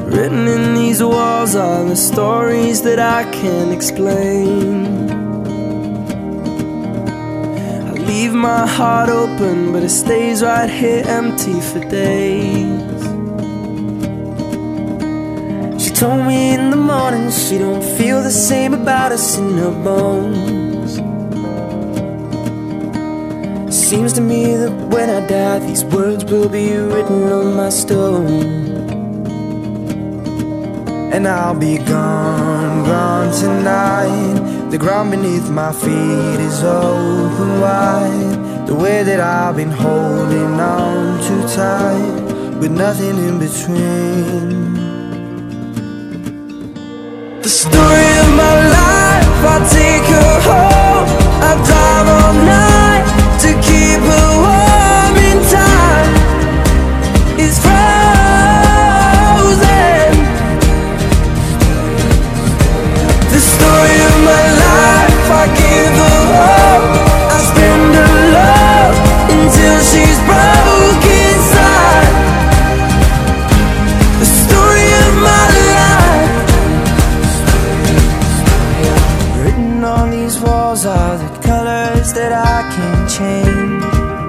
Written in these walls are the stories that I can't explain. I leave my heart open, but it stays right here empty for days. She told me in the morning she don't feel the same about us in her bones. Seems to me that when I die, these words will be written on my stone. And I'll be gone, gone tonight. The ground beneath my feet is open wide. The way that I've been holding on too tight, with nothing in between. The story of my life, I take her home. I drive all night to keep her warm in time. It's frozen. The story of my life, I give her hope. I spend her love until she's broke inside. The story of my life. Written on these walls are the colors that I can't change.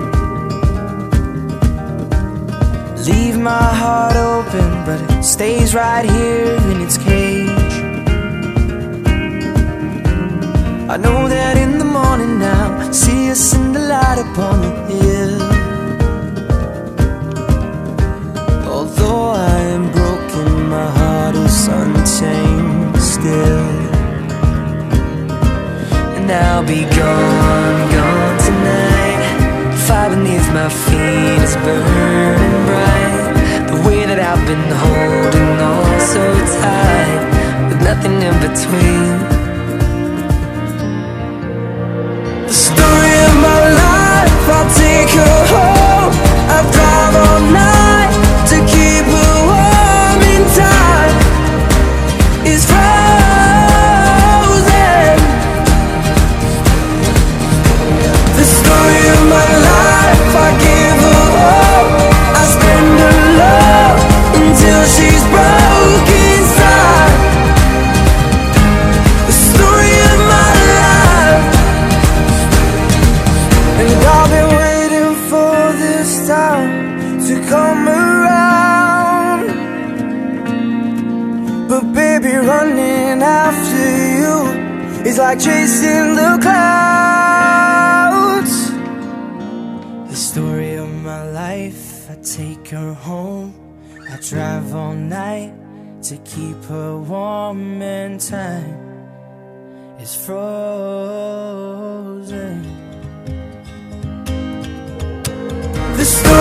Leave my heart open, but it stays right here in its cage. I know that in the morning now, see us in the light upon the hill. Although I am broken, my heart is unchained still. And I'll be gone, gone tonight. Fire beneath my feet is burning bright. The way that I've been holding on so tight, with nothing in between. The story of my life, I'll take her home. I drive all night to keep her warm in time. It's frozen. The story of my life, I give her hope. I spend her love until she's broke inside. The story of my life. And I've been waiting for this time to come around. But baby, running after you is like chasing the clouds. The story of my life, I take her home. I drive all night to keep her warm, and time is frozen. The story